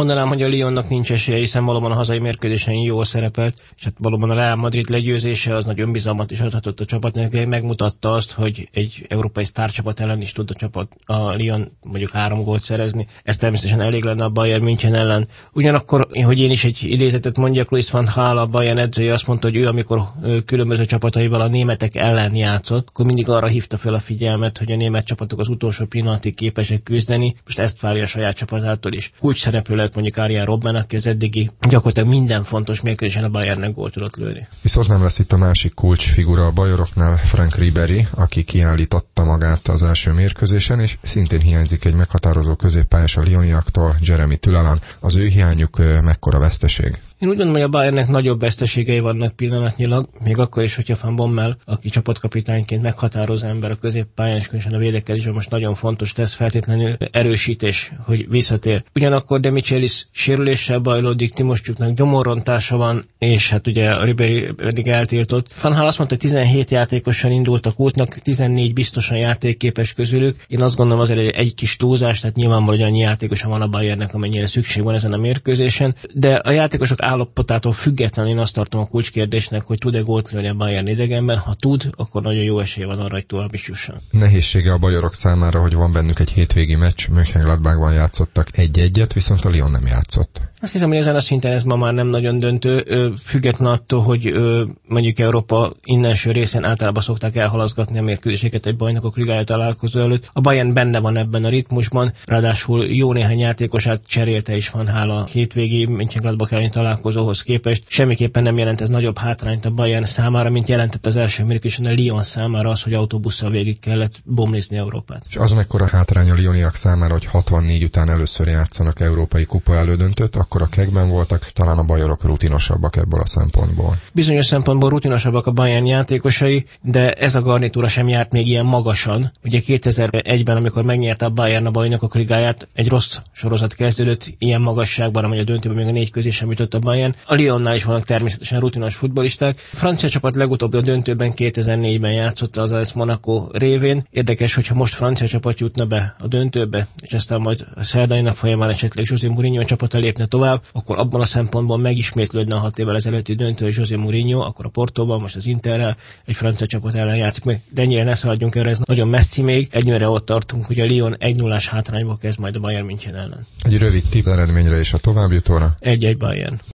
mondanám, hogy a Lyonnak nincs esélye, hiszen valóban a hazai mérkőzésen jól szerepelt, és hát valóban a Real Madrid legyőzése az nagy önbizalmat is adhatott a csapatnak, megmutatta azt, hogy egy európai sztárcsapat ellen is tud a Lyon mondjuk 3 gólt szerezni. Ez természetesen elég lenne a Bayern München ellen. Ugyanakkor, hogy én is egy idézetet mondjak, Louis van Gaal, a Bayern edzője azt mondta, hogy ő, amikor különböző csapataival a németek ellen játszott, akkor mindig arra hívta fel a figyelmet, hogy a német csapatok az utolsó pillanatig képesek küzdeni. Most ezt várja a saját csapatától is. Kulcs szereplő lehet mondjuk Arjen Robben, aki az eddigi gyakorlatilag minden fontos mérkőzésen a Bayernnek gólt tudott lőni. Viszont nem lesz itt a másik kulcsfigura a bajoroknál, Frank Ribéry, aki kiállította magát az első mérkőzésen, és szintén hiányzik egy meghatározó középpályás a lyoniaktól, Jeremy Tülalan. Az ő hiányuk mekkora veszteség? Én úgy gondolom, hogy a Bayernnek nagyobb veszteségei vannak pillanatnyilag, még akkor is, hogyha Van Bommel, aki csapatkapitányként meghatározó ember a középpályán, és különösen a védekezésben most nagyon fontos tesz, feltétlenül erősítés, hogy visszatér. Ugyanakkor De Michelis sérüléssel bajlódik, Timoschuknak gyomorrontása van, és hát ugye a Ribéry pedig eltiltott. Van Gaal azt mondta, hogy 17 játékossal indultak útnak, 14 biztosan játékképes közülük. Én azt gondolom azért egy kis túlzás, tehát nyilvánvalóan, hogy annyi játékosa van a Bayernnek, amennyire szükség van ezen a mérkőzésen, de a játékosok állapotától függetlenül én azt tartom a kulcskérdésnek, hogy tud-e gólt lőni a Bayern idegenben. Ha tud, akkor nagyon jó esélye van arra, hogy tovább is jusson. Nehézsége a bajorok számára, hogy van bennük egy hétvégi meccs, Mönchengladbachban játszottak 1-1-et, viszont a Lyon nem játszott. Azt hiszem, hogy ezen a szinten ez ma már nem nagyon döntő, független attól, hogy mondjuk Európa innenső részén általában szokták elhalaszgatni a mérkőzéseket egy bajnokok ligája találkozó előtt. A Bayern benne van ebben a ritmusban, ráadásul jó néhány játékosát cserélte is Van Gaal a hétvégi Mönchengladbach elleni találkozóhoz képest. Semmiképpen nem jelent ez nagyobb hátrányt a Bayern számára, mint jelentett az első mérkőzésen a Lyon számára az, hogy autóbusszal végig kellett bomlizni Európát. És az mekkora hátrány a lyoniak számára, hogy 64 után először játszanak európai kupa elődöntőt, akkor a kegben voltak, talán a bajorok rutinosabbak ebből a szempontból. Bizonyos szempontból rutinosabbak a Bayern játékosai, de ez a garnitúra sem járt még ilyen magasan. Ugye 2001-ben, amikor megnyerte a Bayern a bajnokok ligáját, egy rossz sorozat kezdődött ilyen magasságban, amely a döntőben még a 4 közé sem jutott a Bayern. A Lyonnál is vannak természetesen rutinos futballisták. A francia csapat legutóbb a döntőben 2004-ben játszott az AS Monaco révén. Érdekes, hogyha most francia csapat jutna be a döntőbe, és aztán majd a szerdai nap folyamán esetleg José Mourinho csapata lépne tovább, akkor abban a szempontból megismétlődne a 6 évvel ezelőtti döntő José Mourinho, akkor a Portóban, most az Interrel egy francia csapat ellen játszik meg. De ennyire ne szaladjunk el, ez nagyon messzi még. Egyőre ott tartunk, hogy a Lyon 1-0-ás hátrányból kezd majd a Bayern München ellen. Egy rövid tipp eredményre és a továbbjutóra. 1-1 Bayern.